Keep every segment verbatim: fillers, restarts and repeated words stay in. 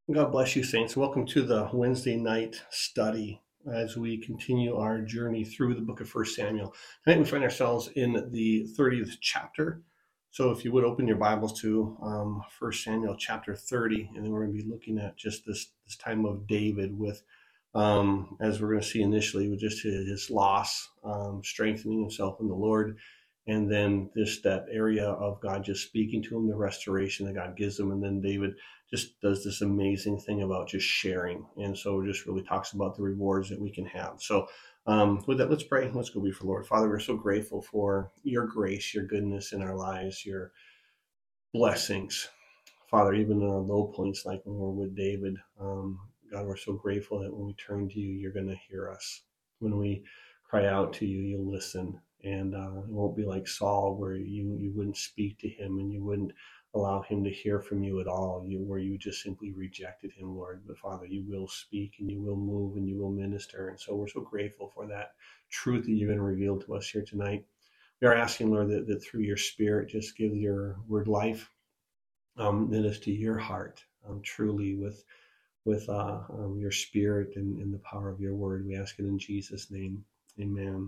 God bless you, saints. Welcome to the Wednesday night study as we continue our journey through the book of First Samuel. Tonight we find ourselves in the thirtieth chapter. So if you would open your Bibles to um, First Samuel chapter thirty, and then we're going to be looking at just this, this time of David with, um, as we're going to see initially, with just his, his loss, um, strengthening himself in the Lord, and then just that area of God just speaking to him, the restoration that God gives him, and then David just does this amazing thing about just sharing. And so it just really talks about the rewards that we can have. So um, with that, let's pray. Let's go before Lord. Father, we're so grateful for your grace, your goodness in our lives, your blessings. Father, even in our low points, like when we're with David, um, God, we're so grateful that when we turn to you, you're going to hear us. When we cry out to you, you'll listen. And uh, it won't be like Saul, where you, you wouldn't speak to him and you wouldn't allow him to hear from you at all, you, where you just simply rejected him, Lord. But Father, you will speak and you will move and you will minister. And so we're so grateful for that truth that you're going to reveal to us here tonight. We are asking, Lord, that, that through your Spirit, just give your word life, um, minister to your heart, um, truly with with uh, um, your Spirit and, and the power of your word. We ask it in Jesus' name. Amen.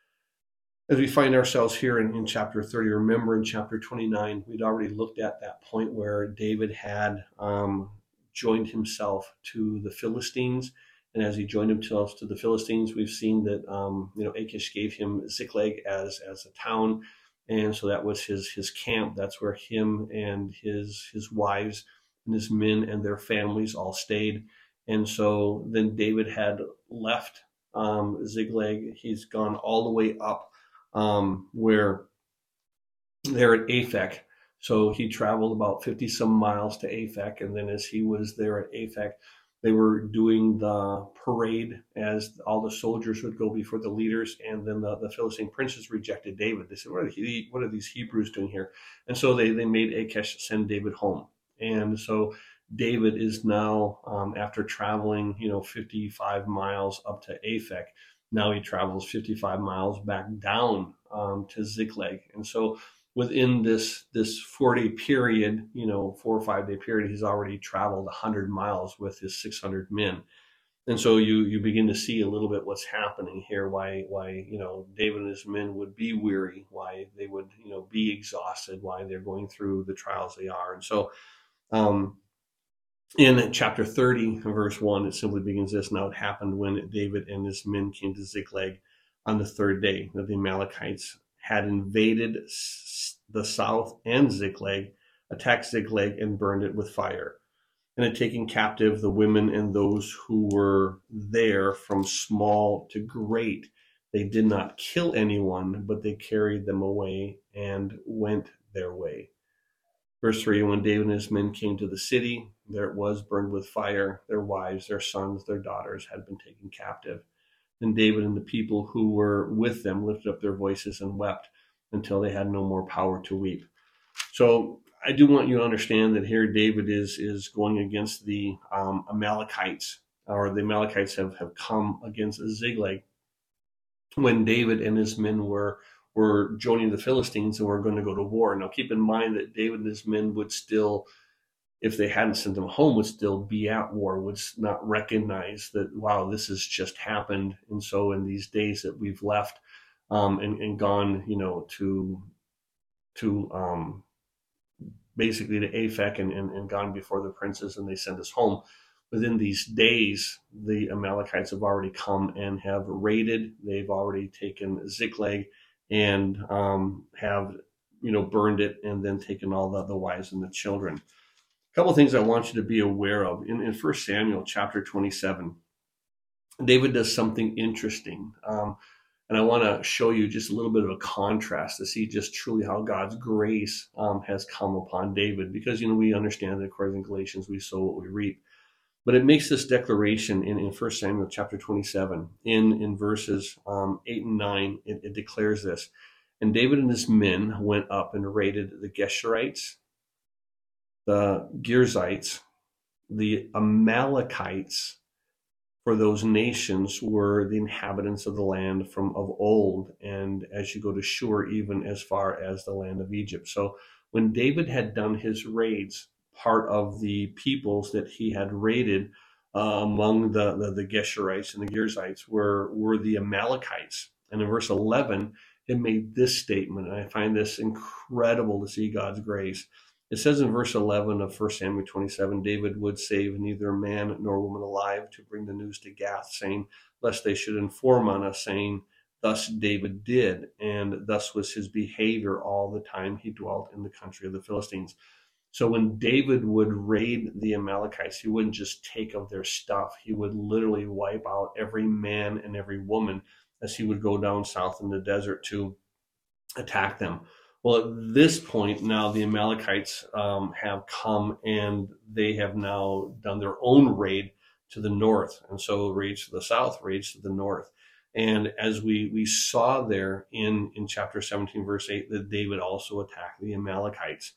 As we find ourselves here in, in chapter thirty, remember in chapter twenty-nine, we'd already looked at that point where David had um, joined himself to the Philistines. And as he joined himself to the Philistines, we've seen that um, you know Achish gave him Ziklag as as a town, and so that was his his camp. That's where him and his his wives and his men and their families all stayed. And so then David had left um, Ziklag. He's gone all the way up um, where they're at Aphek. So he traveled about fifty some miles to Aphek. And then as he was there at Aphek, they were doing the parade as all the soldiers would go before the leaders. And then the, the Philistine princes rejected David. They said, what are, the, what are these Hebrews doing here? And so they, they made Achish send David home. And so David is now, um, after traveling, you know, fifty-five miles up to Aphek, now he travels fifty-five miles back down um, to Ziklag. And so within this this four-day period, you know, four or five-day period, he's already traveled one hundred miles with his six hundred men. And so you you begin to see a little bit what's happening here, why why you know David and his men would be weary, why they would you know be exhausted, why they're going through the trials they are. And so um, in chapter thirty, verse one, it simply begins this. Now it happened when David and his men came to Ziklag on the third day that the Amalekites had invaded the south and Ziklag, attacked Ziklag, and burned it with fire, and had taken captive the women and those who were there from small to great. They did not kill anyone, but they carried them away and went their way. Verse three, when David and his men came to the city, there it was burned with fire. Their wives, their sons, their daughters had been taken captive. Then David and the people who were with them lifted up their voices and wept until they had no more power to weep. So I do want you to understand that here David is is going against the um, Amalekites, or the Amalekites have, have come against Ziklag when David and his men were were joining the Philistines and were going to go to war. Now keep in mind that David and his men would still, if they hadn't sent them home, would still be at war, would not recognize that, wow, this has just happened. And so in these days that we've left um, and, and gone, you know, to to um, basically to Aphek and, and, and gone before the princes and they send us home. Within these days, the Amalekites have already come and have raided. They've already taken Ziklag and um, have, you know, burned it and then taken all the, the wives and the children. A couple of things I want you to be aware of. In, in First Samuel chapter twenty-seven, David does something interesting. Um, and I want to show you just a little bit of a contrast to see just truly how God's grace um, has come upon David. Because, you know, we understand that according to Galatians, we sow what we reap. But it makes this declaration in, in First Samuel chapter twenty-seven, in, in verses um, eight and nine, it, it declares this. And David and his men went up and raided the Geshurites, the Girzites, the Amalekites, for those nations were the inhabitants of the land from of old, and as you go to Shur, even as far as the land of Egypt. So when David had done his raids, part of the peoples that he had raided uh, among the, the, the Geshurites and the Girzites were, were the Amalekites. And in verse eleven, it made this statement, and I find this incredible to see God's grace. It says in verse eleven of First Samuel twenty-seven, David would save neither man nor woman alive to bring the news to Gath, saying, lest they should inform on us, saying, thus David did, and thus was his behavior all the time he dwelt in the country of the Philistines. So when David would raid the Amalekites, he wouldn't just take of their stuff. He would literally wipe out every man and every woman as he would go down south in the desert to attack them. Well, at this point now, the Amalekites um, have come and they have now done their own raid to the north. And so raids to the south, raids to the north. And as we, we saw there in, in chapter seventeen, verse eight, that David also attacked the Amalekites.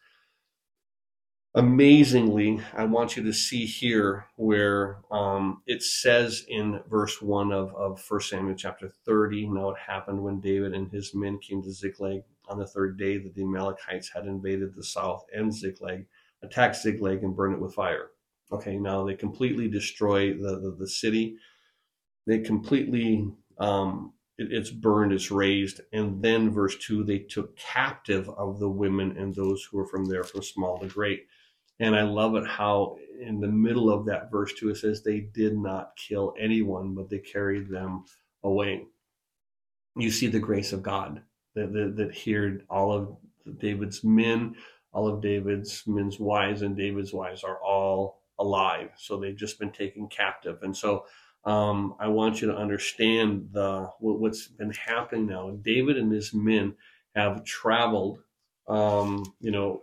Amazingly, I want you to see here where um, it says in verse one of, of First Samuel chapter thirty, now it happened when David and his men came to Ziklag on the third day that the Amalekites had invaded the south and Ziklag, attacked Ziklag and burned it with fire. Okay, now they completely destroy the, the, the city. They completely, um, it, it's burned, it's razed. And then verse two, they took captive of the women and those who were from there, from small to great. And I love it how in the middle of that verse two, it says they did not kill anyone, but they carried them away. You see the grace of God that, that, that here all of David's men, all of David's men's wives and David's wives are all alive. So they've just been taken captive. And so um, I want you to understand the what's been happening now. David and his men have traveled, um, you know,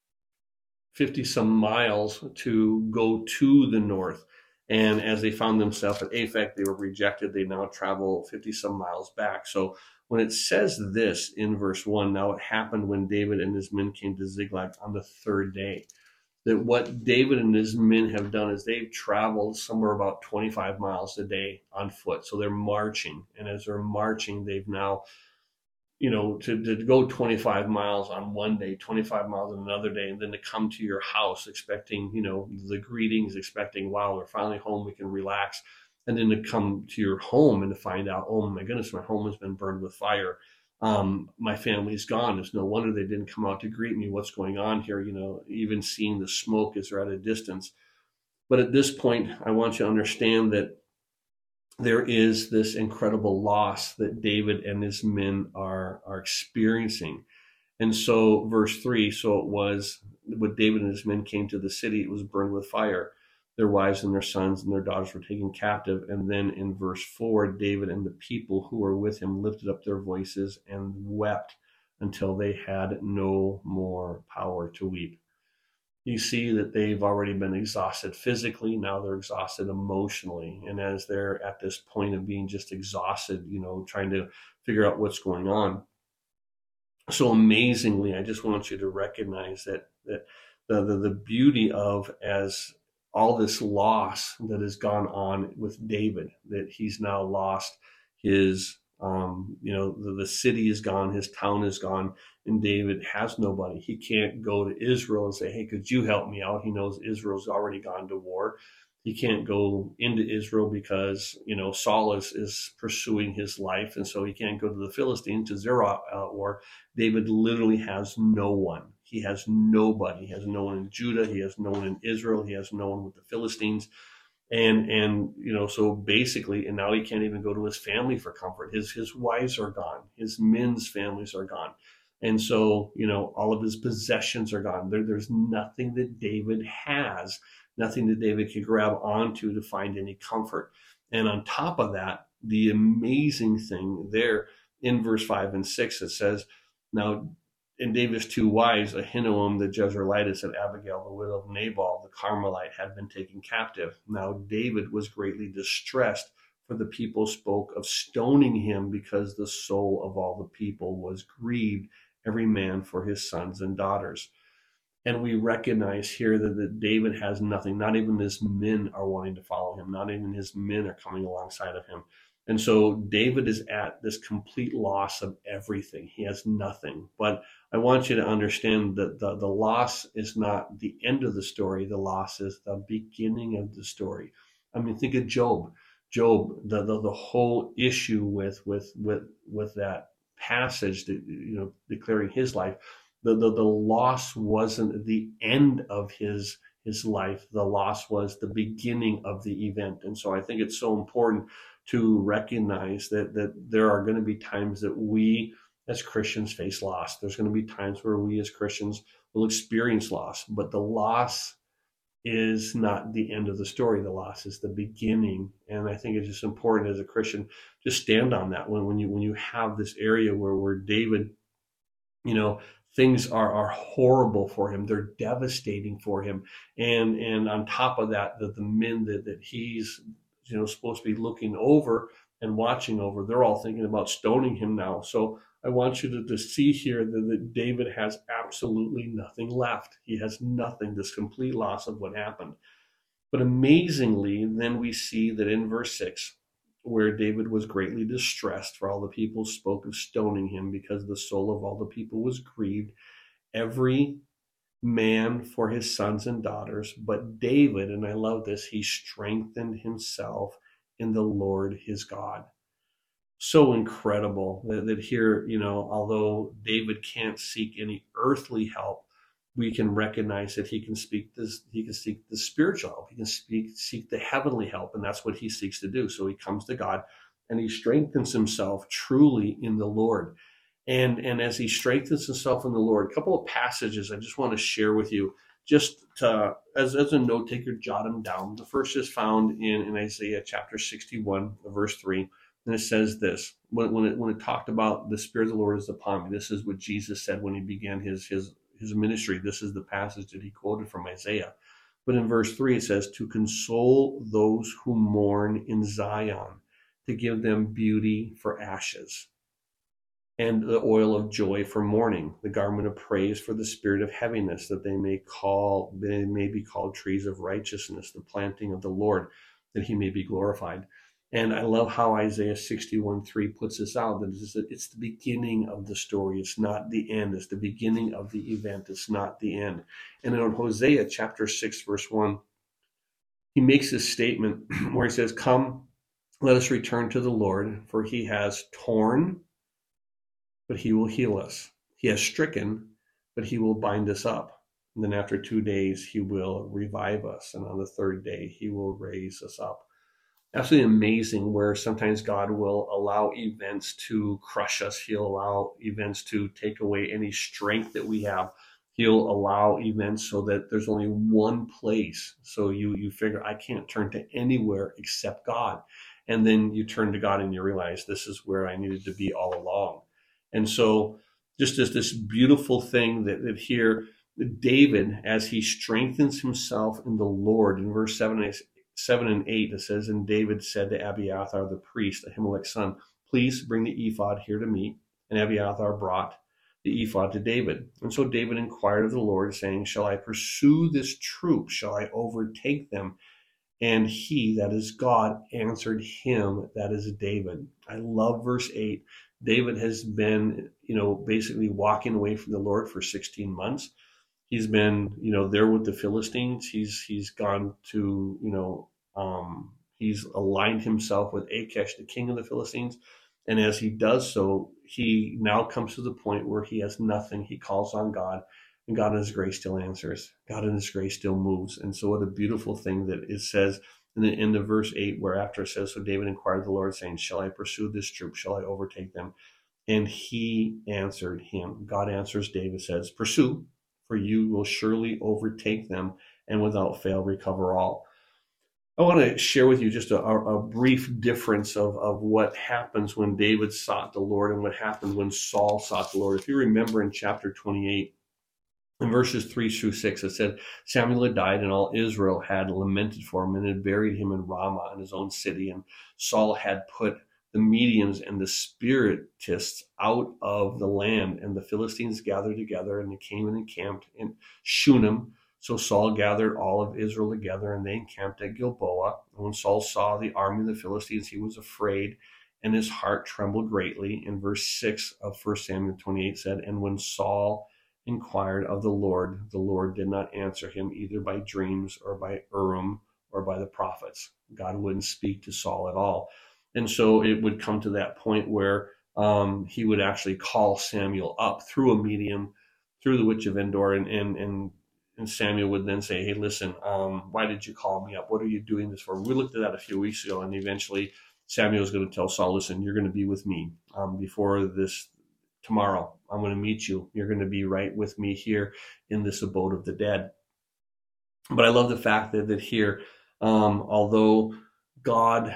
fifty some miles to go to the north. And as they found themselves at Aphek, they were rejected. They now travel fifty some miles back. So when it says this in verse one, now it happened when David and his men came to Ziklag on the third day. That what David and his men have done is they've traveled somewhere about twenty-five miles a day on foot. So they're marching. And as they're marching, they've now you know, to, to go twenty-five miles on one day, twenty-five miles on another day, and then to come to your house expecting, you know, the greetings, expecting, wow, we're finally home, we can relax. And then to come to your home and to find out, oh my goodness, my home has been burned with fire. Um, my family's gone. It's no wonder they didn't come out to greet me. What's going on here? You know, even seeing the smoke as they're at a distance. But at this point, I want you to understand that there is this incredible loss that David and his men are, are experiencing. And so verse three, so it was when David and his men came to the city, it was burned with fire. Their wives and their sons and their daughters were taken captive. And then in verse four, David and the people who were with him lifted up their voices and wept until they had no more power to weep. You see that they've already been exhausted physically. Now they're exhausted emotionally. And as they're at this point of being just exhausted, you know, trying to figure out what's going on. So amazingly, I just want you to recognize that, that the, the, the beauty of as all this loss that has gone on with David, that he's now lost his, um, you know, the, the city is gone, his town is gone, and David has nobody. He can't go to Israel and say, hey, could you help me out? He knows Israel's already gone to war. He can't go into Israel because, you know, Saul is, is pursuing his life. And so he can't go to the Philistines, to their uh, war. David literally has no one. He has nobody. He has no one in Judah. He has no one in Israel. He has no one with the Philistines. And, and, you know, so basically, and now he can't even go to his family for comfort. His, his wives are gone. His men's families are gone. And so, you know, all of his possessions are gone. There, there's nothing that David has, nothing that David can grab onto to find any comfort. And on top of that, the amazing thing there in verse five and six, it says, now, and David's two wives, Ahinoam the Jezreelitess and Abigail the widow of Nabal the Carmelite, had been taken captive. Now David was greatly distressed, for the people spoke of stoning him, because the soul of all the people was grieved, every man for his sons and daughters. And we recognize here that, that David has nothing. Not even his men are wanting to follow him. Not even his men are coming alongside of him. And so David is at this complete loss of everything. He has nothing. But I want you to understand that the, the loss is not the end of the story. The loss is the beginning of the story. I mean, think of Job. Job, the, the, the whole issue with, with, with, with that passage that, you know, declaring his life, the, the, the loss wasn't the end of his his life. The loss was the beginning of the event. And so I think it's so important to recognize that that there are going to be times that we as Christians face loss. There's going to be times where we as Christians will experience loss, but the loss is not the end of the story. The loss is the beginning. And I think it's just important as a Christian to stand on that when, when you when you have this area where, where David, you know, things are, are horrible for him. They're devastating for him. And and on top of that, the, the men that, that he's, you know, supposed to be looking over and watching over, they're all thinking about stoning him now. So I want you to, to see here that, that David has absolutely nothing left. He has nothing, this complete loss of what happened. But amazingly, then we see that in verse six, where David was greatly distressed, for all the people spoke of stoning him, because the soul of all the people was grieved, every man for his sons and daughters. But David, and I love this, he strengthened himself in the Lord his God. So incredible that, that here, you know, although David can't seek any earthly help, we can recognize that he can speak this, he can seek the spiritual help. He can speak, seek the heavenly help, and that's what he seeks to do. So he comes to God and he strengthens himself truly in the Lord. And, and as he strengthens himself in the Lord, a couple of passages I just want to share with you, just to, as, as a note taker, jot them down. The first is found in, in Isaiah chapter sixty-one, verse three. And it says this, when, when, it, when it talked about the Spirit of the Lord is upon me, this is what Jesus said when he began his, his, his ministry. This is the passage that he quoted from Isaiah. But in verse three, it says, to console those who mourn in Zion, to give them beauty for ashes, and the oil of joy for mourning, the garment of praise for the spirit of heaviness, that they may call, they may be called trees of righteousness, the planting of the Lord, that he may be glorified. And I love how Isaiah sixty-one three puts this out, that it's the beginning of the story. It's not the end. It's the beginning of the event. It's not the end. And in Hosea chapter six, verse one, he makes this statement where he says, come, let us return to the Lord, for he has torn, but he will heal us. He has stricken, but he will bind us up. And then after two days, he will revive us. And on the third day, he will raise us up. Absolutely amazing where sometimes God will allow events to crush us. He'll allow events to take away any strength that we have. He'll allow events so that there's only one place. So you, you figure, I can't turn to anywhere except God. And then you turn to God and you realize this is where I needed to be all along. And so just as this beautiful thing that, that here, David, as he strengthens himself in the Lord, in verse seven, seven and eight, it says, and David said to Abiathar the priest, Ahimelech's son, please bring the ephod here to me. And Abiathar brought the ephod to David. And so David inquired of the Lord, saying, shall I pursue this troop? Shall I overtake them? And he, that is God, answered him, that is David. I love verse eight. David has been, you know, basically walking away from the Lord for sixteen months. He's been, you know, there with the Philistines. He's he's gone to, you know, um, he's aligned himself with Achish, the king of the Philistines. And as he does so, he now comes to the point where he has nothing. He calls on God, and God in his grace still answers. God in his grace still moves. And so what a beautiful thing that it says in the end of verse eight, where after it says, so David inquired of the Lord, saying, shall I pursue this troop? Shall I overtake them? And he answered him. God answers David, says, pursue, for you will surely overtake them and without fail recover all. I want to share with you just a, a brief difference of, of what happens when David sought the Lord and what happened when Saul sought the Lord. If you remember in chapter twenty-eight, in verses three through six, it said, Samuel had died, and all Israel had lamented for him and had buried him in Ramah in his own city. And Saul had put the mediums and the spiritists out of the land, and the Philistines gathered together, and they came and encamped in Shunem, So Saul gathered all of Israel together, and they encamped at Gilboa. And when Saul saw the army of the Philistines, he was afraid, and his heart trembled greatly. In verse six of First Samuel twenty-eight said, and when Saul inquired of the Lord, the Lord did not answer him either by dreams or by Urim or by the prophets. God wouldn't speak to Saul at all. And so it would come to that point where um, he would actually call Samuel up through a medium, through the witch of Endor, and and and, and Samuel would then say, hey, listen, um, why did you call me up? What are you doing this for? We looked at that a few weeks ago, and eventually Samuel is going to tell Saul, listen, you're going to be with me um, before this tomorrow. I'm going to meet you. You're going to be right with me here in this abode of the dead. But I love the fact that, that here, um, although God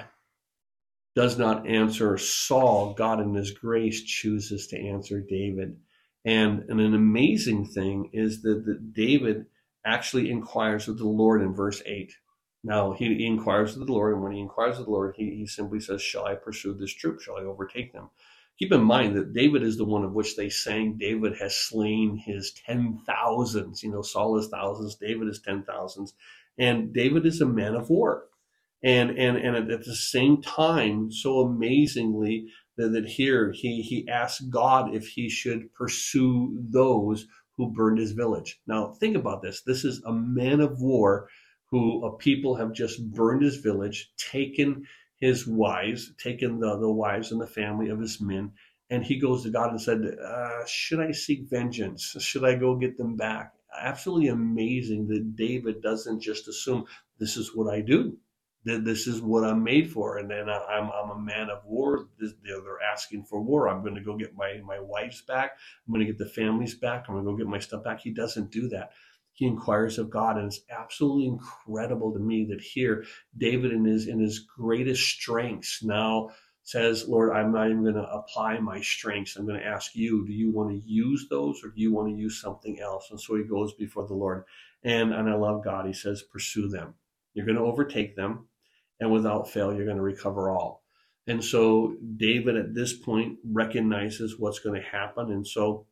does not answer Saul, God in his grace chooses to answer David. And, and an amazing thing is that, that David actually inquires of the Lord in verse eight. Now, he, he inquires of the Lord, and when he inquires of the Lord, he, he simply says, shall I pursue this troop? Shall I overtake them? Keep in mind that David is the one of which they sang, David has slain his ten thousands. You know, Saul is thousands, David is ten thousands. And David is a man of war. And and and at the same time, so amazingly, that, that here he, he asked God if he should pursue those who burned his village. Now, think about this. This is a man of war who a people have just burned his village, taken his wives, taken the, the wives and the family of his men, and he goes to God and said, uh, should I seek vengeance? Should I go get them back? Absolutely amazing that David doesn't just assume this is what I do. This is what I'm made for, and then I'm I'm a man of war. They're asking for war. I'm going to go get my my wives back. I'm going to get the families back. I'm going to go get my stuff back. He doesn't do that. He inquires of God, and it's absolutely incredible to me that here David, in his in his greatest strengths, now says, Lord, I'm not even going to apply my strengths. I'm going to ask you, do you want to use those, or do you want to use something else? And so he goes before the Lord, and and I love God. He says, pursue them. You're going to overtake them. And without fail, you're going to recover all. And so David at this point recognizes what's going to happen. And so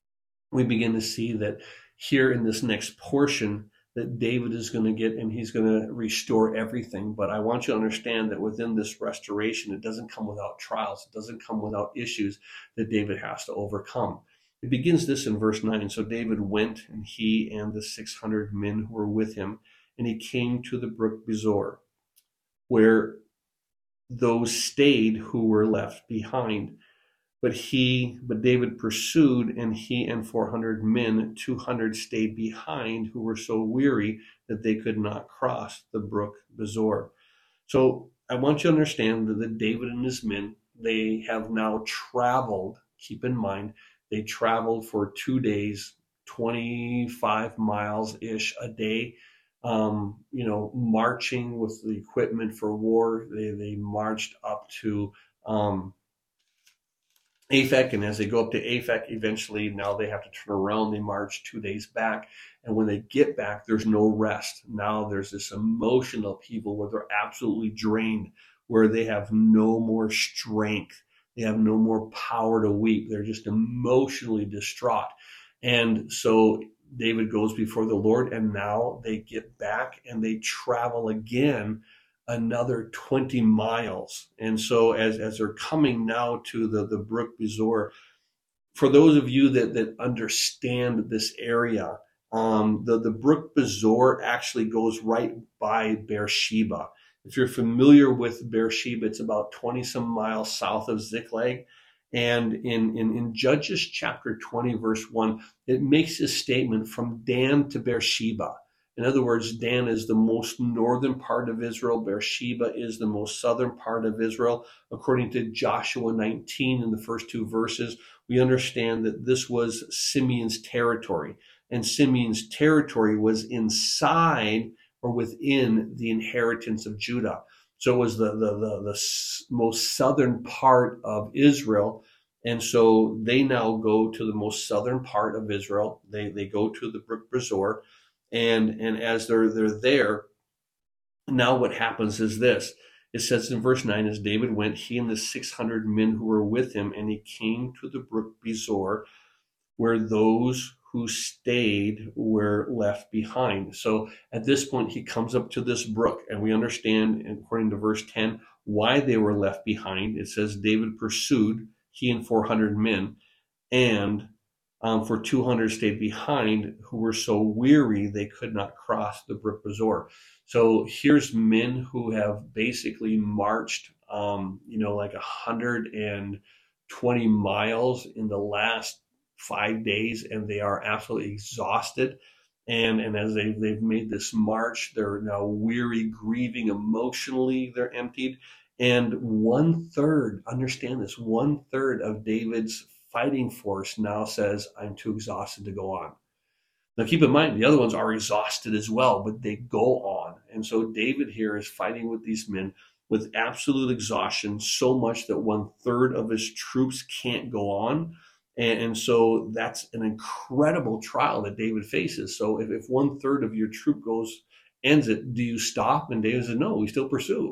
we begin to see that here in this next portion that David is going to get, and he's going to restore everything. But I want you to understand that within this restoration, it doesn't come without trials. It doesn't come without issues that David has to overcome. It begins this in verse nine. So David went, and he and the six hundred men who were with him, and he came to the brook Besor, where those stayed who were left behind. But he, but David pursued, and he and four hundred men, two hundred stayed behind, who were so weary that they could not cross the brook Besor. So I want you to understand that David and his men, they have now traveled, keep in mind, they traveled for two days, twenty-five miles-ish a day. Um, you know, marching with the equipment for war. They they marched up to um, Aphek, and as they go up to Aphek, eventually now they have to turn around. They march two days back, and when they get back, there's no rest. Now there's this emotional upheaval where they're absolutely drained, where they have no more strength. They have no more power to weep. They're just emotionally distraught. And so David goes before the Lord, and now they get back and they travel again another twenty miles. And so as, as they're coming now to the, the brook Besor, for those of you that, that understand this area, um, the, the brook Besor actually goes right by Beersheba. If you're familiar with Beersheba, it's about twenty some miles south of Ziklag. And in, in, in Judges chapter twenty, verse one, it makes a statement from Dan to Beersheba. In other words, Dan is the most northern part of Israel. Beersheba is the most southern part of Israel. According to Joshua nineteen, in the first two verses, we understand that this was Simeon's territory. And Simeon's territory was inside or within the inheritance of Judah. So it was the, the, the, the most southern part of Israel. And so they now go to the most southern part of Israel. They they go to the brook Besor. And, and as they're, they're there, now what happens is this. It says in verse nine, as David went, he and the six hundred men who were with him, and he came to the brook Besor, where those who who stayed were left behind. So at this point, he comes up to this brook, and we understand, according to verse ten, why they were left behind. It says David pursued, he and four hundred men, and um, for two hundred stayed behind, who were so weary they could not cross the brook Besor. So here's men who have basically marched, um, you know, like one hundred twenty miles in the last five days, and they are absolutely exhausted. And, and as they, they've made this march, they're now weary, grieving emotionally, they're emptied. And one third, understand this, one third of David's fighting force now says, I'm too exhausted to go on. Now keep in mind, the other ones are exhausted as well, but they go on. And so David here is fighting with these men with absolute exhaustion, so much that one third of his troops can't go on. And, and so that's an incredible trial that David faces. So if, if one third of your troop goes, ends it, do you stop? And David says, no, we still pursue.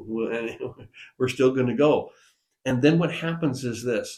We're still going to go. And then what happens is this.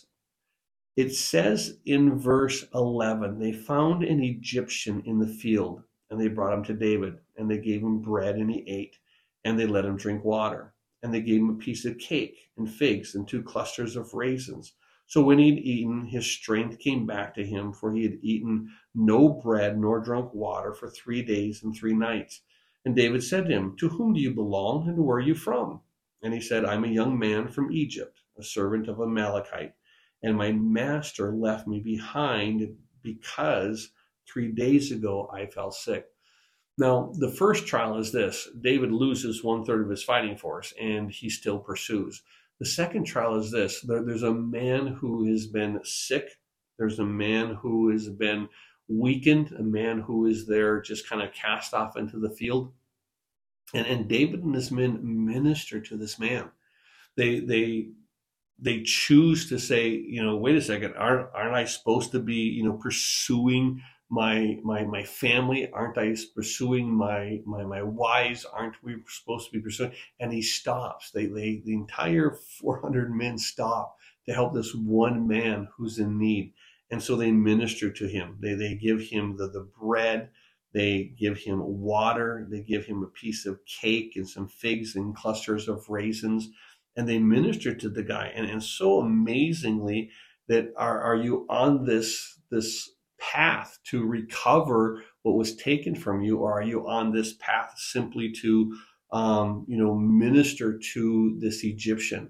It says in verse eleven, they found an Egyptian in the field, and they brought him to David, and they gave him bread, and he ate, and they let him drink water. And they gave him a piece of cake and figs and two clusters of raisins. So when he had eaten, his strength came back to him, for he had eaten no bread nor drunk water for three days and three nights. And David said to him, to whom do you belong, and where are you from? And he said, I'm a young man from Egypt, a servant of Amalekite. And my master left me behind because three days ago I fell sick. Now, the first trial is this. David loses one third of his fighting force, and he still pursues. The second trial is this. There, there's a man who has been sick. There's a man who has been weakened, a man who is there just kind of cast off into the field. And, and David and his men minister to this man. They, they, They choose to say, you know, wait a second, aren't aren't I supposed to be, you know, pursuing my my my family? Aren't I pursuing my my my wives? Aren't we supposed to be pursuing? And he stops. They they the entire four hundred men stop to help this one man who's in need. And so they minister to him. They they give him the, the bread, they give him water, they give him a piece of cake and some figs and clusters of raisins. And they minister to the guy. And, and so amazingly that are, are you on this, this path to recover what was taken from you, or are you on this path simply to, um, you know, minister to this Egyptian?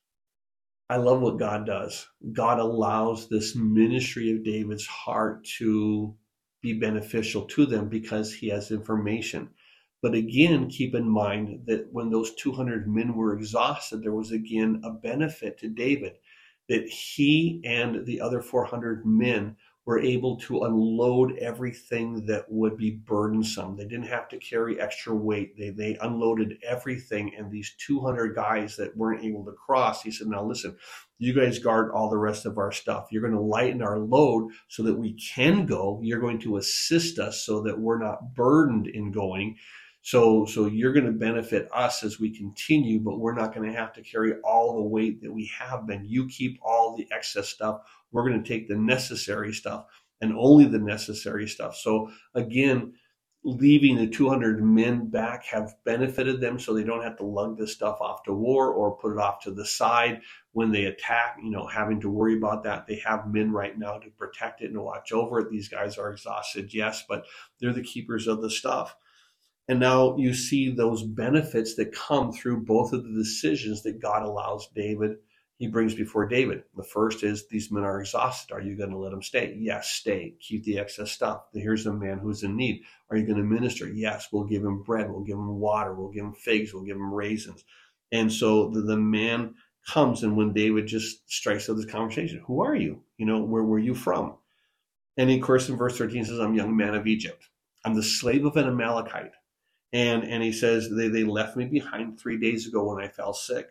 I love what God does. God allows this ministry of David's heart to be beneficial to them because he has information. But again, keep in mind that when those two hundred men were exhausted, there was again a benefit to David, that he and the other four hundred men were able to unload everything that would be burdensome. They didn't have to carry extra weight. They, they unloaded everything. And these two hundred guys that weren't able to cross, he said, now listen, you guys guard all the rest of our stuff. You're going to lighten our load so that we can go. You're going to assist us so that we're not burdened in going. So, so you're going to benefit us as we continue, but we're not going to have to carry all the weight that we have been. You keep all the excess stuff. We're going to take the necessary stuff and only the necessary stuff. So again, leaving the two hundred men back have benefited them, so they don't have to lug this stuff off to war or put it off to the side when they attack, you know, having to worry about that. They have men right now to protect it and watch over it. These guys are exhausted, yes, but they're the keepers of the stuff. And now you see those benefits that come through both of the decisions that God allows David, he brings before David. The first is, these men are exhausted. Are you going to let them stay? Yes, stay. Keep the excess stuff. Here's a man who's in need. Are you going to minister? Yes, we'll give him bread. We'll give him water. We'll give him figs. We'll give him raisins. And so the, the man comes, and when David just strikes up this conversation, who are you? You know, where were you from? And of course, in verse thirteen, it says, I'm a young man of Egypt. I'm the slave of an Amalekite. And, and he says, they, they left me behind three days ago when I fell sick.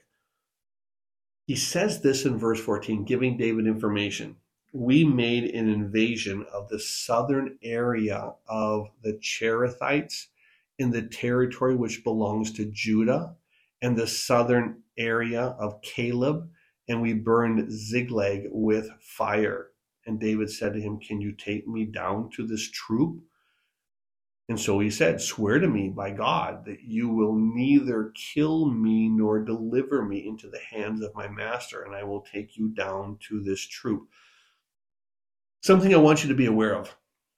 He says this in verse fourteen, giving David information. We made an invasion of the southern area of the Cherethites in the territory which belongs to Judah, and the southern area of Caleb, and we burned Ziklag with fire. And David said to him, can you take me down to this troop? And so he said, swear to me by God that you will neither kill me nor deliver me into the hands of my master, and I will take you down to this troop. Something I want you to be aware of.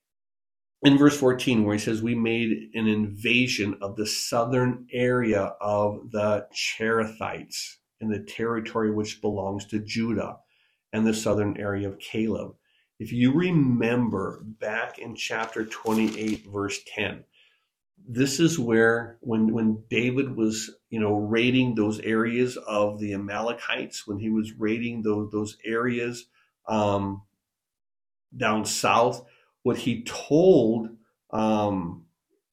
In verse fourteen, where he says, we made an invasion of the southern area of the Cherethites in the territory which belongs to Judah, and the southern area of Caleb. If you remember back in chapter twenty-eight, verse ten, this is where when, when David was, you know, raiding those areas of the Amalekites, when he was raiding those, those areas um, down south, what he told um,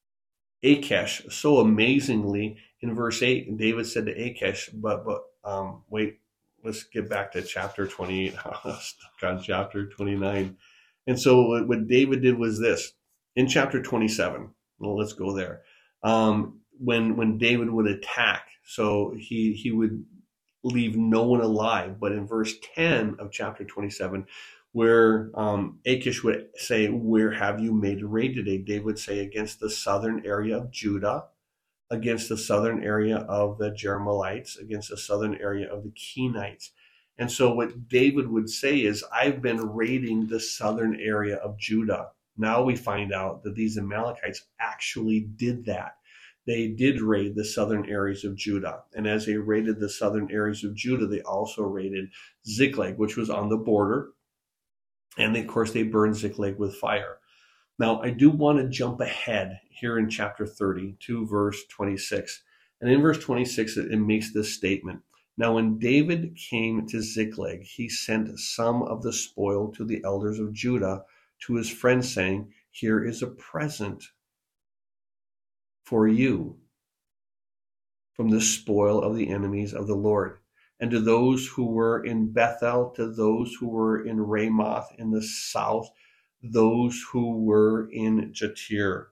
Achish so amazingly in verse eight, and David said to Achish, but, but um, wait, let's get back to chapter twenty-eight. I'm stuck on chapter twenty-nine. And so what David did was this. In chapter twenty-seven, well, let's go there. Um, when when David would attack, so he he would leave no one alive. But in verse ten of chapter twenty-seven, where um, Achish would say, where have you made a raid today? David would say, against the southern area of Judah, against the southern area of the Jerahmeelites, against the southern area of the Kenites. And so what David would say is, I've been raiding the southern area of Judah. Now we find out that these Amalekites actually did that. They did raid the southern areas of Judah. And as they raided the southern areas of Judah, they also raided Ziklag, which was on the border. And of course, they burned Ziklag with fire. Now, I do want to jump ahead here in chapter thirty to verse twenty-six. And in verse twenty-six, it, it makes this statement. Now, when David came to Ziklag, he sent some of the spoil to the elders of Judah, to his friends, saying, here is a present for you from the spoil of the enemies of the Lord. And to those who were in Bethel, to those who were in Ramoth in the south, those who were in Jatir.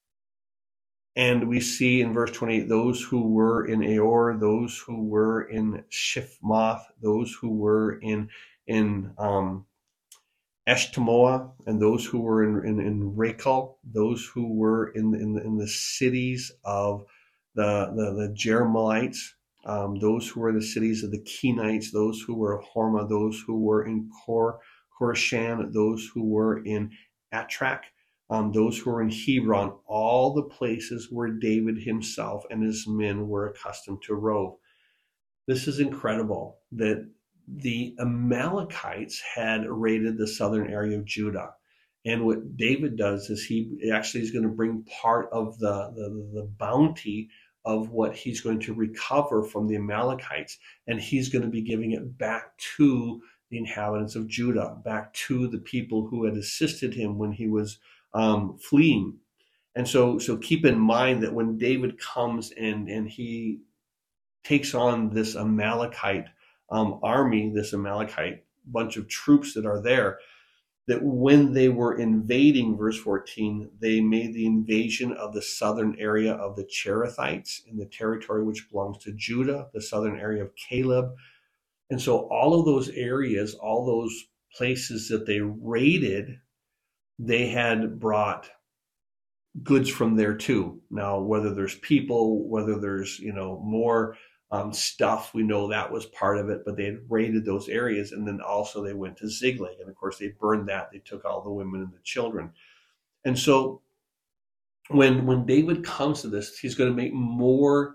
And we see in verse twenty-eight, those who were in Aor, those who were in Shifmoth, those who were in in um, Eshtemoa, and those who were in in, in Rachel, those who were in in, in the cities of the the, the Jerahmeelites, um, those who were in the cities of the Kenites, those who were Hormah, those who were in Kor. Koreshan, those who were in Atrak, um, those who were in Hebron, all the places where David himself and his men were accustomed to rove. This is incredible that the Amalekites had raided the southern area of Judah. And what David does is he actually is going to bring part of the, the, the bounty of what he's going to recover from the Amalekites, and he's going to be giving it back to the inhabitants of Judah, back to the people who had assisted him when he was um, fleeing. And so, so keep in mind that when David comes and, and he takes on this Amalekite um, army, this Amalekite bunch of troops that are there, that when they were invading, verse fourteen, they made the invasion of the southern area of the Cherethites in the territory which belongs to Judah, the southern area of Caleb. And so all of those areas, all those places that they raided, they had brought goods from there too. Now, whether there's people, whether there's, you know, more um, stuff, we know that was part of it, but they had raided those areas. And then also they went to Ziklag. And of course, they burned that. They took all the women and the children. And so when, when David comes to this, he's going to make more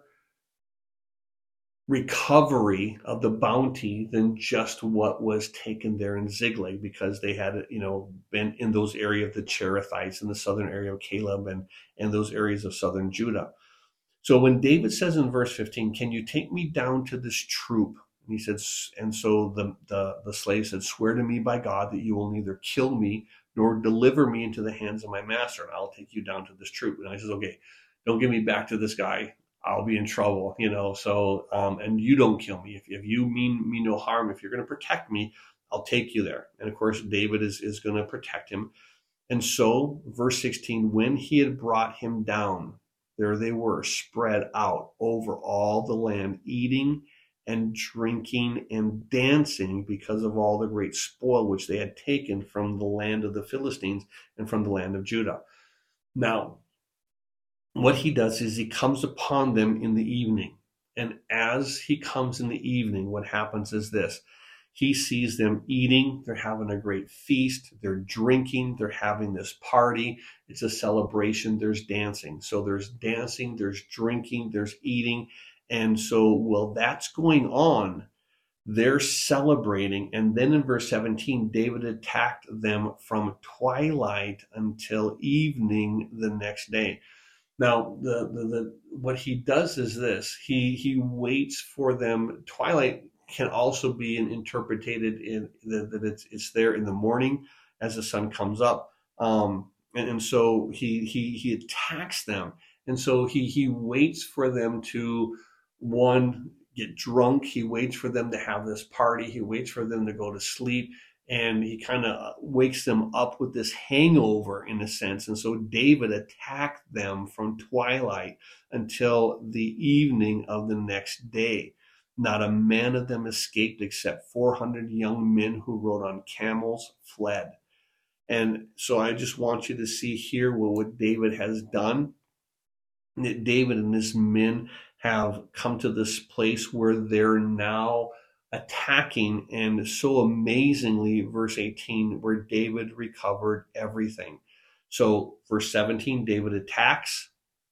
recovery of the bounty than just what was taken there in Ziklag, because they had, you know, been in those areas of the Cherethites in the southern area of Caleb and, and those areas of southern Judah. So when David says in verse fifteen, can you take me down to this troop? And he said, and so the, the, the slave said, swear to me by God that you will neither kill me nor deliver me into the hands of my master, and I'll take you down to this troop. And I says, okay, don't give me back to this guy. I'll be in trouble, you know, so, um, and you don't kill me. If, if you mean me no harm, if you're going to protect me, I'll take you there. And of course, David is, is going to protect him. And so, verse sixteen, when he had brought him down, there they were spread out over all the land, eating and drinking and dancing because of all the great spoil which they had taken from the land of the Philistines and from the land of Judah. Now, what he does is he comes upon them in the evening. And as he comes in the evening, what happens is this. He sees them eating, they're having a great feast, they're drinking, they're having this party. It's a celebration, there's dancing. So there's dancing, there's drinking, there's eating. And so while that's going on, they're celebrating. And then in verse seventeen, David attacked them from twilight until evening the next day. Now, the, the, the what he does is this. He, he waits for them. Twilight can also be interpreted in that, that it's it's there in the morning as the sun comes up, um, and, and so he he he attacks them, and so he he waits for them to one get drunk. He waits for them to have this party. He waits for them to go to sleep, and he kind of wakes them up with this hangover in a sense. And so David attacked them from twilight until the evening of the next day. Not a man of them escaped except four hundred young men who rode on camels fled. And so I just want you to see here what David has done. That David and his men have come to this place where they're now attacking, and so amazingly, verse eighteen, where David recovered everything. So verse seventeen, David attacks,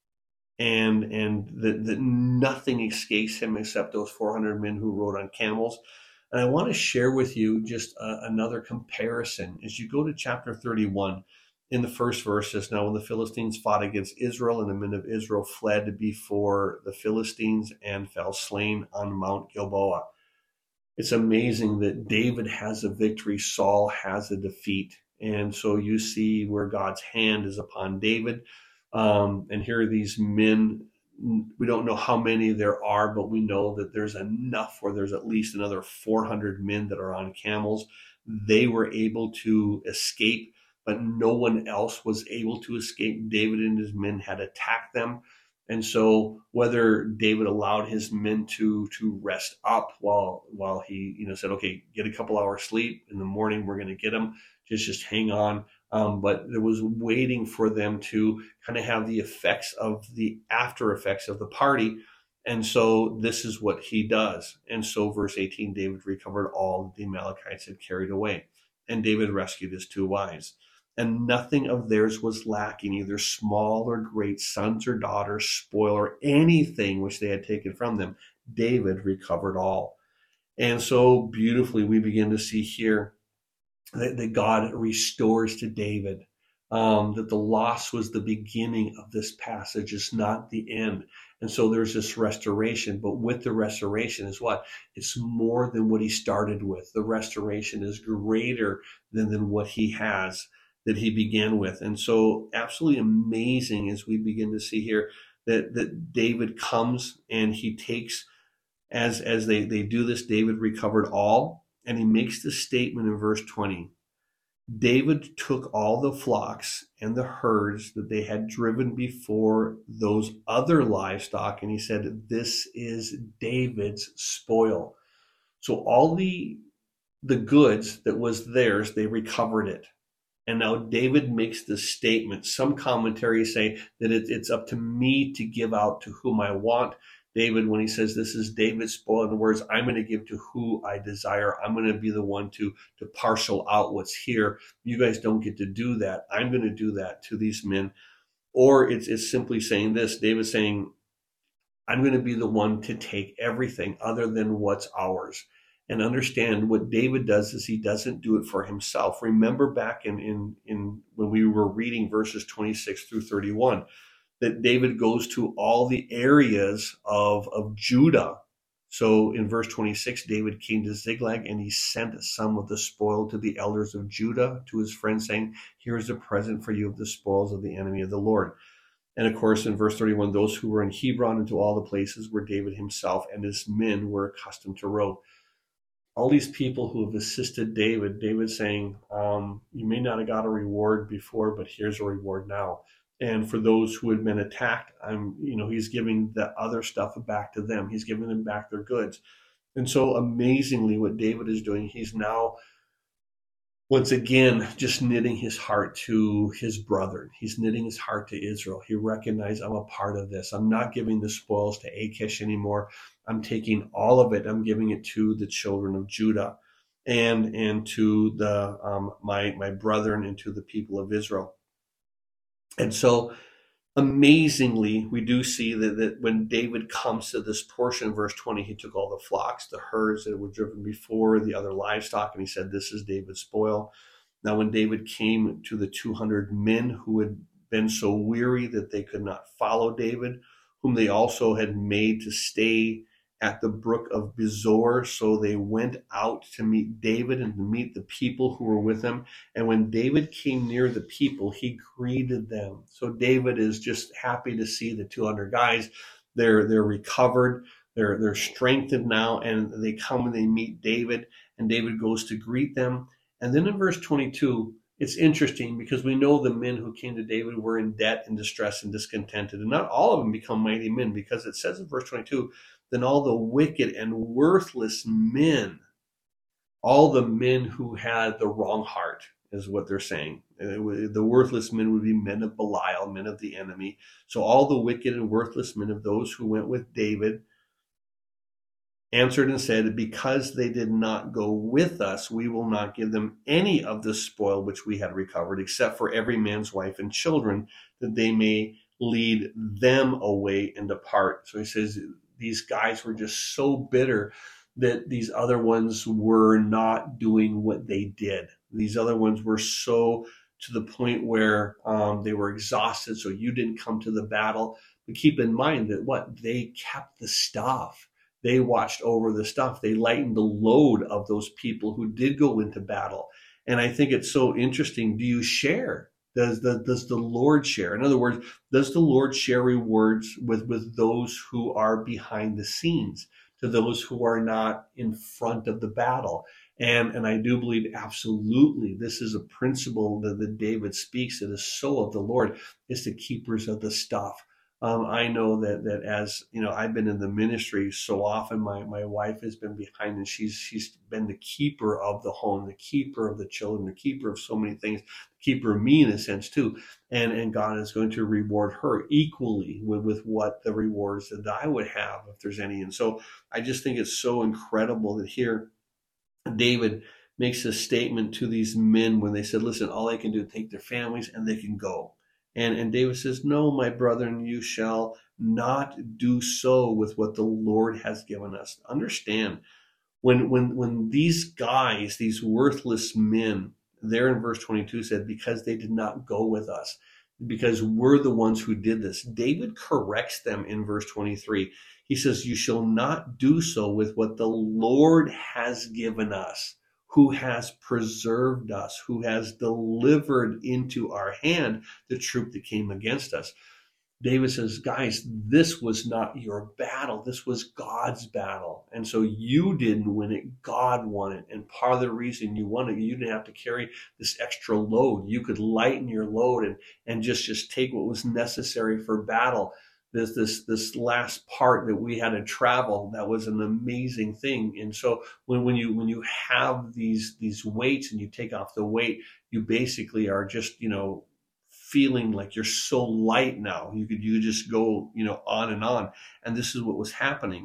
and and that that nothing escapes him except those four hundred men who rode on camels. And I want to share with you just a, another comparison. As you go to chapter thirty-one, in the first verses, now when the Philistines fought against Israel, and the men of Israel fled before the Philistines and fell slain on Mount Gilboa. It's amazing that David has a victory, Saul has a defeat. And so you see where God's hand is upon David. Um, and here are these men. We don't know how many there are, but we know that there's enough where there's at least another four hundred men that are on camels. They were able to escape, but no one else was able to escape. David and his men had attacked them. And so whether David allowed his men to to rest up while while he you know said, okay, get a couple hours sleep, in the morning we're going to get them, just just hang on. Um, but there was waiting for them to kind of have the effects of the after effects of the party. And so this is what he does. And so verse eighteen, David recovered all that the Amalekites had carried away. And David rescued his two wives. And nothing of theirs was lacking, either small or great, sons or daughters, spoil, or anything which they had taken from them. David recovered all. And so beautifully we begin to see here that, that God restores to David, um, that the loss was the beginning of this passage, it's not the end. And so there's this restoration, but with the restoration is what? It's more than what he started with. The restoration is greater than, than what he has, that he began with. And so absolutely amazing as we begin to see here that, that David comes and he takes, as, as they, they do this, David recovered all, and he makes this statement in verse twenty. David took all the flocks and the herds that they had driven before those other livestock, and he said, this is David's spoil. So all the, the goods that was theirs, they recovered it. And now David makes this statement. Some commentaries say that it, it's up to me to give out to whom I want. David, when he says this is David's spoil, in other words, I'm going to give to who I desire. I'm going to be the one to, to parcel out what's here. You guys don't get to do that. I'm going to do that to these men. Or it's, it's simply saying this. David's saying, I'm going to be the one to take everything other than what's ours. And understand what David does is he doesn't do it for himself. Remember back in, in, in when we were reading verses twenty-six through thirty-one, that David goes to all the areas of, of Judah. So in verse twenty-six, David came to Ziklag and he sent some of the spoil to the elders of Judah, to his friends, saying, here is a present for you of the spoils of the enemy of the Lord. And of course, in verse thirty-one, those who were in Hebron and to all the places where David himself and his men were accustomed to rove. All these people who have assisted David, David saying, um, you may not have got a reward before, but here's a reward now. And for those who had been attacked, I'm, you know, he's giving the other stuff back to them. He's giving them back their goods. And so amazingly, what David is doing, he's now once again just knitting his heart to his brother. He's knitting his heart to Israel. He recognized, I'm a part of this. I'm not giving the spoils to Achish anymore. I'm taking all of it. I'm giving it to the children of Judah and and to the um, my my brethren and to the people of Israel. And so amazingly, we do see that, that when David comes to this portion in verse twenty, he took all the flocks, the herds that were driven before, the other livestock, and he said, this is David's spoil. Now, when David came to the two hundred men who had been so weary that they could not follow David, whom they also had made to stay at the brook of Bezor, so they went out to meet David and to meet the people who were with him. And when David came near the people, he greeted them. So David is just happy to see the two hundred guys. They're they're recovered. They're they're strengthened now, and they come and they meet David, and David goes to greet them. And then in verse twenty-two, it's interesting because we know the men who came to David were in debt and distress and discontented, and not all of them become mighty men, because it says in verse twenty-two, then all the wicked and worthless men, all the men who had the wrong heart, is what they're saying. The worthless men would be men of Belial, men of the enemy. So all the wicked and worthless men of those who went with David answered and said, because they did not go with us, we will not give them any of the spoil which we had recovered, except for every man's wife and children, that they may lead them away and depart. So he says, these guys were just so bitter that these other ones were not doing what they did. These other ones were so to the point where um, they were exhausted, so you didn't come to the battle. But keep in mind that what? They kept the stuff. They watched over the stuff. They lightened the load of those people who did go into battle. And I think it's so interesting. Do you share? Does the, does the Lord share? In other words, does the Lord share rewards with, with those who are behind the scenes, to those who are not in front of the battle? And, and I do believe absolutely this is a principle that, that David speaks that is so of the Lord, is the keepers of the stuff. Um, I know that that as you know, I've been in the ministry so often. My my wife has been behind, and she's she's been the keeper of the home, the keeper of the children, the keeper of so many things, the keeper of me in a sense too. And and God is going to reward her equally with, with what the rewards that I would have, if there's any. And so I just think it's so incredible that here David makes a statement to these men when they said, listen, all they can do is take their families and they can go. And, and David says, no, my brethren, you shall not do so with what the Lord has given us. Understand, when, when, when these guys, these worthless men, there in verse twenty-two said, because they did not go with us, because we're the ones who did this. David corrects them in verse twenty-three. He says, you shall not do so with what the Lord has given us, who has preserved us, who has delivered into our hand the troop that came against us. David says, guys, this was not your battle. This was God's battle. And so you didn't win it. God won it. And part of the reason you won it, you didn't have to carry this extra load. You could lighten your load and, and just, just take what was necessary for battle. This, this, this last part that we had to travel, that was an amazing thing. And so when, when you, when you have these, these weights and you take off the weight, you basically are just, you know, feeling like you're so light now. You could, you just go, you know, on and on. And this is what was happening.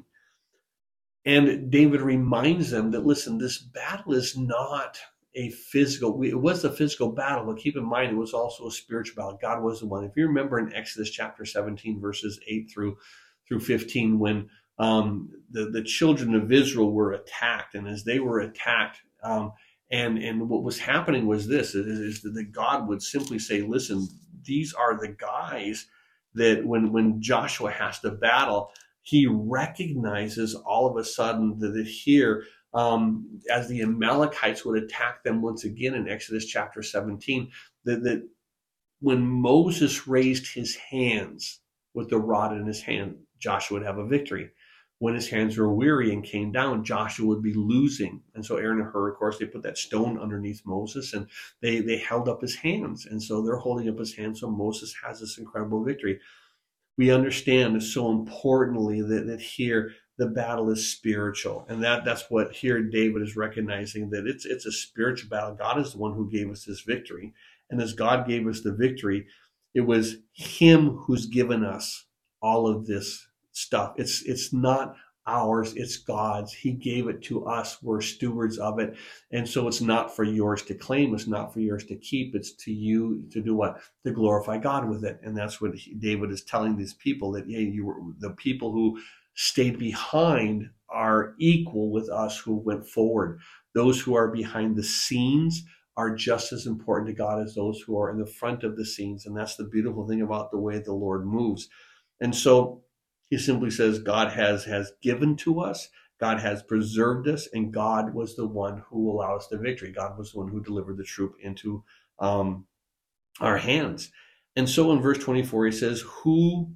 And David reminds them that, listen, this battle is not a physical, it was a physical battle, but keep in mind, it was also a spiritual battle. God was the one. If you remember in Exodus chapter seventeen, verses eight through, through fifteen, when um, the, the children of Israel were attacked, and as they were attacked, um, and, and what was happening was this, is, is that God would simply say, listen, these are the guys that when, when Joshua has to battle, he recognizes all of a sudden that here, Um, as the Amalekites would attack them once again in Exodus chapter seventeen, that, that when Moses raised his hands with the rod in his hand, Joshua would have a victory. When his hands were weary and came down, Joshua would be losing. And so Aaron and Hur, of course, they put that stone underneath Moses, and they, they held up his hands. And so they're holding up his hands, so Moses has this incredible victory. We understand so importantly that, that here, the battle is spiritual. And that that's what here David is recognizing, that it's it's a spiritual battle. God is the one who gave us this victory. And as God gave us the victory, it was him who's given us all of this stuff. It's it's not ours, it's God's. He gave it to us. We're stewards of it. And so it's not for yours to claim. It's not for yours to keep. It's to you to do what? To glorify God with it. And that's what he, David is telling these people, that yeah, you were the people who stayed behind are equal with us who went forward. Those who are behind the scenes are just as important to God as those who are in the front of the scenes. And that's the beautiful thing about the way the Lord moves. And so he simply says, God has, has given to us, God has preserved us, and God was the one who allowed us the victory. God was the one who delivered the troop into um, our hands. And so in verse twenty-four, he says, who,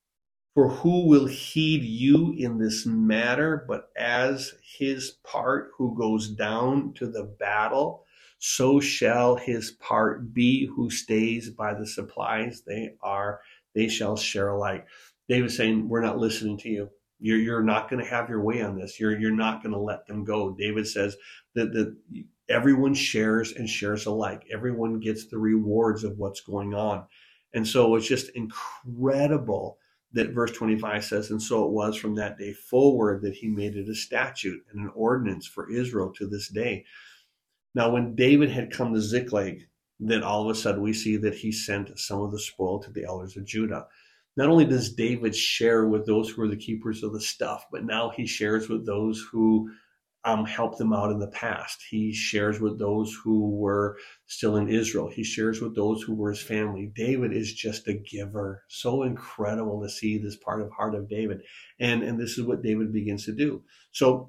for who will heed you in this matter, but as his part who goes down to the battle, so shall his part be who stays by the supplies they are, they shall share alike. David's saying, we're not listening to you. You're, you're not going to have your way on this. You're, you're not going to let them go. David says that, that everyone shares and shares alike. Everyone gets the rewards of what's going on. And so it's just incredible that verse twenty-five says, and so it was from that day forward that he made it a statute and an ordinance for Israel to this day. Now, when David had come to Ziklag, then all of a sudden we see that he sent some of the spoil to the elders of Judah. Not only does David share with those who are the keepers of the stuff, but now he shares with those who um, helped them out in the past. He shares with those who were still in Israel. He shares with those who were his family. David is just a giver. So incredible to see this part of heart of David. And, and this is what David begins to do. So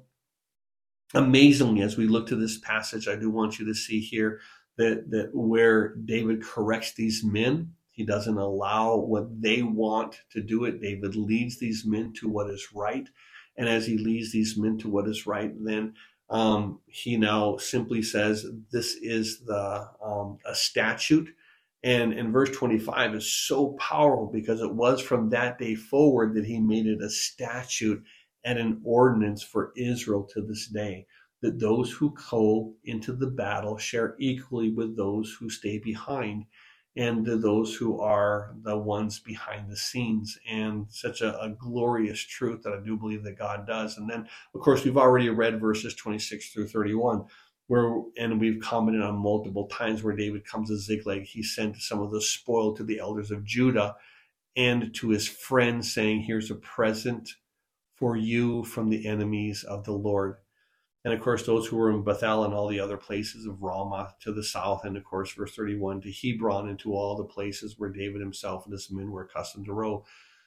amazingly, as we look to this passage, I do want you to see here that, that where David corrects these men, he doesn't allow what they want to do it. David leads these men to what is right. And as he leads these men to what is right, then um, he now simply says, this is the um, a statute. And, and verse twenty-five is so powerful because it was from that day forward that he made it a statute and an ordinance for Israel to this day, that those who go into the battle share equally with those who stay behind, and to those who are the ones behind the scenes. And such a, a glorious truth that I do believe that God does. And then, of course, we've already read verses twenty-six through thirty-one, where, and we've commented on multiple times where David comes to Ziklag. He sent some of the spoil to the elders of Judah and to his friends, saying, here's a present for you from the enemies of the Lord. And of course, those who were in Bethel and all the other places of Ramah to the south, and of course, verse thirty-one, to Hebron and to all the places where David himself and his men were accustomed to rove.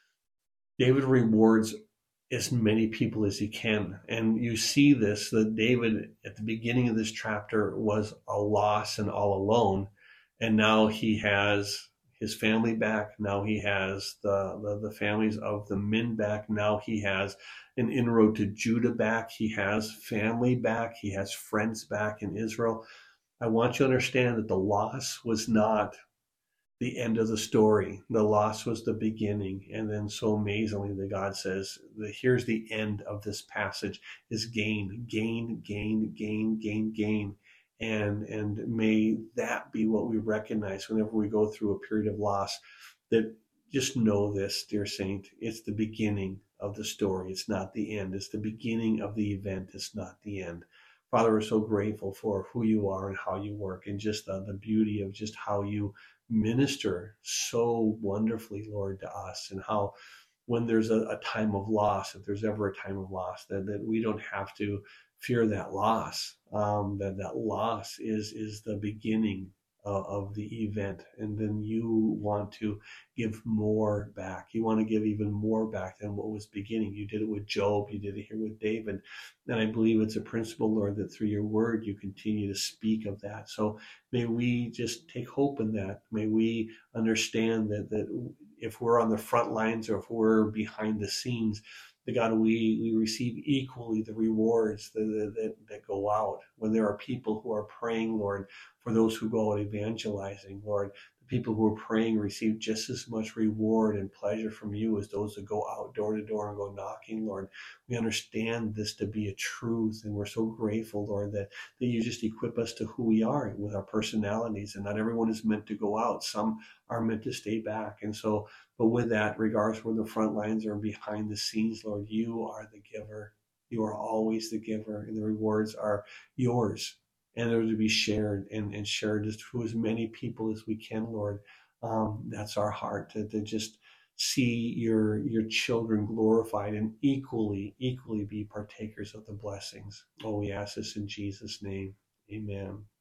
David rewards as many people as he can. And you see this, that David at the beginning of this chapter was a loss and all alone. And now he has his family back. Now he has the, the, the families of the men back. Now he has an inroad to Judah back. He has family back. He has friends back in Israel. I want you to understand that the loss was not the end of the story. The loss was the beginning. And then so amazingly that God says, that here's the end of this passage, is gain, gain, gain, gain, gain, gain. And, and may that be what we recognize whenever we go through a period of loss, that just know this, dear saint, it's the beginning of the story. It's not the end. It's the beginning of the event. It's not the end. Father, we're so grateful for who you are and how you work, and just the, the beauty of just how you minister so wonderfully, Lord, to us, and how when there's a, a time of loss, if there's ever a time of loss, that, that we don't have to fear that loss, um, that that loss is, is the beginning uh, of the event. And then you want to give more back. You want to give even more back than what was beginning. You did it with Job. You did it here with David. And I believe it's a principle, Lord, that through your word, you continue to speak of that. So may we just take hope in that. May we understand that, that if we're on the front lines or if we're behind the scenes, that God, we, we receive equally the rewards that, that, that go out. When there are people who are praying, Lord, for those who go out evangelizing, Lord, people who are praying receive just as much reward and pleasure from you as those that go out door to door and go knocking, Lord. We understand this to be a truth, and we're so grateful, Lord, that, that you just equip us to who we are with our personalities, and not everyone is meant to go out. Some are meant to stay back. And so, but with that, regardless where the front lines are behind the scenes, Lord, you are the giver. You are always the giver, and the rewards are yours, and they're to be shared and, and shared to as many people as we can, Lord. Um, that's our heart, to, to just see your your children glorified and equally, equally be partakers of the blessings. Oh, we ask this in Jesus' name. Amen.